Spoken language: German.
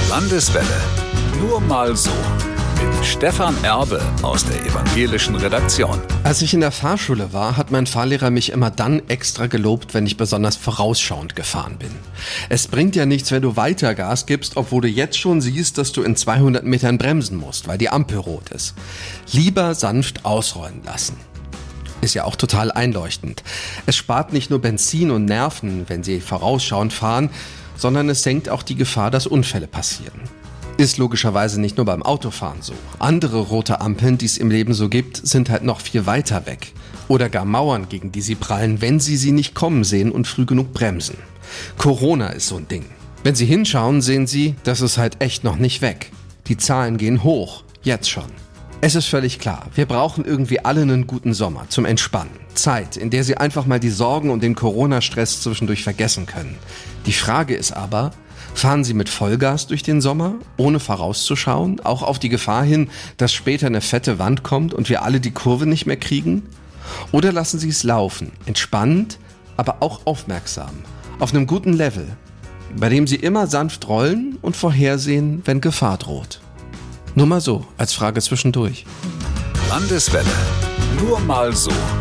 Landeswelle. Nur mal so. Mit Stefan Erbe aus der evangelischen Redaktion. Als ich in der Fahrschule war, hat mein Fahrlehrer mich immer dann extra gelobt, wenn ich besonders vorausschauend gefahren bin. Es bringt ja nichts, wenn du weiter Gas gibst, obwohl du jetzt schon siehst, dass du in 200 Metern bremsen musst, weil die Ampel rot ist. Lieber sanft ausrollen lassen. Ist ja auch total einleuchtend. Es spart nicht nur Benzin und Nerven, wenn Sie vorausschauend fahren, sondern es senkt auch die Gefahr, dass Unfälle passieren. Ist logischerweise nicht nur beim Autofahren so. Andere rote Ampeln, die es im Leben so gibt, sind halt noch viel weiter weg. Oder gar Mauern, gegen die Sie prallen, wenn Sie sie nicht kommen sehen und früh genug bremsen. Corona ist so ein Ding. Wenn Sie hinschauen, sehen Sie, das ist halt echt noch nicht weg. Die Zahlen gehen hoch, jetzt schon. Es ist völlig klar, wir brauchen irgendwie alle einen guten Sommer zum Entspannen. Zeit, in der Sie einfach mal die Sorgen und den Corona-Stress zwischendurch vergessen können. Die Frage ist aber, fahren Sie mit Vollgas durch den Sommer, ohne vorauszuschauen, auch auf die Gefahr hin, dass später eine fette Wand kommt und wir alle die Kurve nicht mehr kriegen? Oder lassen Sie es laufen, entspannt, aber auch aufmerksam, auf einem guten Level, bei dem Sie immer sanft rollen und vorhersehen, wenn Gefahr droht? Nur mal so, als Frage zwischendurch. Landeswelle. Nur mal so.